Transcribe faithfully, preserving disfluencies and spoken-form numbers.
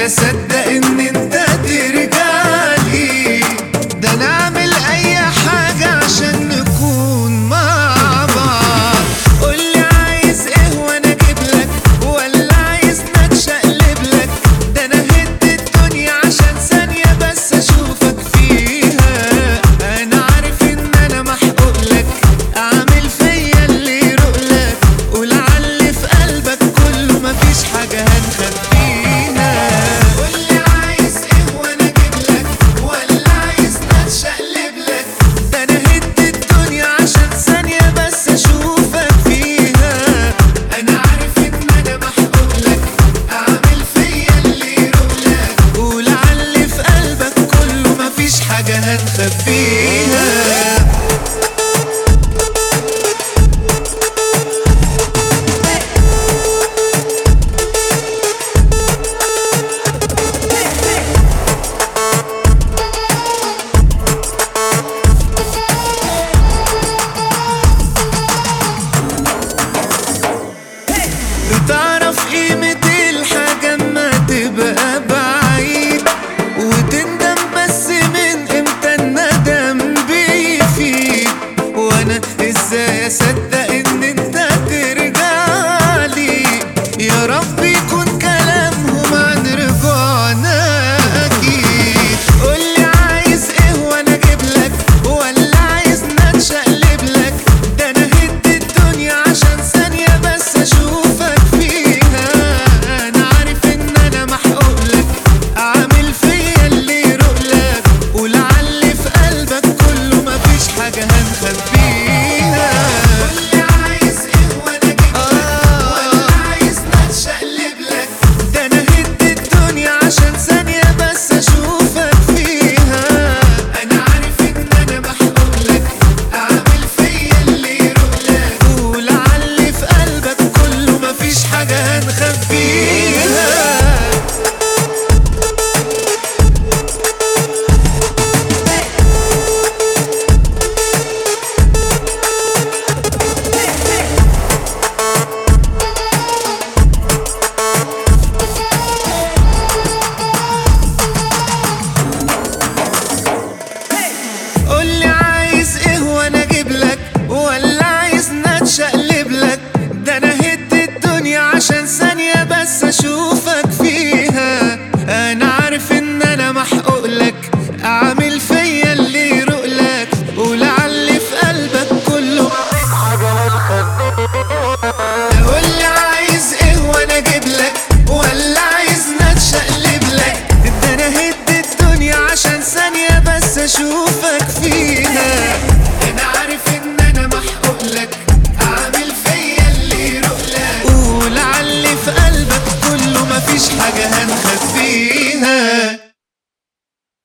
ازاي اصدق ان انت ترجعلي؟ ده انا اعمل اي حاجة عشان نكون مع بعض. قولي عايز ايه وانا اجيبلك، ولا عايز نتشقلبلك؟ ده انا هد الدنيا عشان ثانية بس اشوفك فيها. انا عارف ان انا محقوقلك، اعمل فيا اللي يروقلك، ولعل في قلبك كله مفيش حاجة هنخبيها. قولي عايز ايه وانا اجيبلك، ولا عايز نتشقلبلك؟ ده انا هد الدنيا عشان ثانية بس اشوفك فيها. انا عارف ان انا محقوقلك، اعمل فيا اللي يروقلك، ولعل في قلبك كله مفيش حاجة هنخبيها. بتعرف قيمة الحاجة اما تبقى بعيد، وتندم بس من امتى الندم بيفيد. وانا ازاي اصدق ان انت ترجعلي؟ يا رب يكون كلامهم عن رجوعنا اكيد. قولي عايز ايه وانا اجيبلك، ولا عايز نتشقلبلك؟ ده انا هد الدنيا عشان ثانية بس اشوفك فيها. انا عارف ان انا محقوقلك، اعمل فيا اللي يروقلك، ولعل في قلبك كله مفيش حاجة هنخبيها. قولي عايز ايه وانا اجيبلك، ولا عايز نتشقلبلك؟ ده انا هد الدنيا عشان ثانية بس اشوفك فيها. انا عارف ان انا محقوقلك، اعمل فيا اللي يروقلك، ولعل في قلبك كله مفيش حاجة هنخبيها. قولي عايز ايه وانا اجيبلك، ولا عايز نتشقلبلك؟ ده انا هد الدنيا عشان ثانية بس اشوفك فيها. انا عارف ان انا محقوقلك، اعمل فيا اللي يروقلك، ولعل في قلبك كله مفيش حاجة هنخبيها. قولي عايز ايه وانا اجيبلك، ولا عايز نتشقلبلك؟ ده انا هد الدنيا عشان ثانية بس اشوفك فيها. انا عارف ان انا محقوقلك، اعمل فيا اللي يروقلك، ولعل في قلبك كله مفيش حاجة هنخبيها.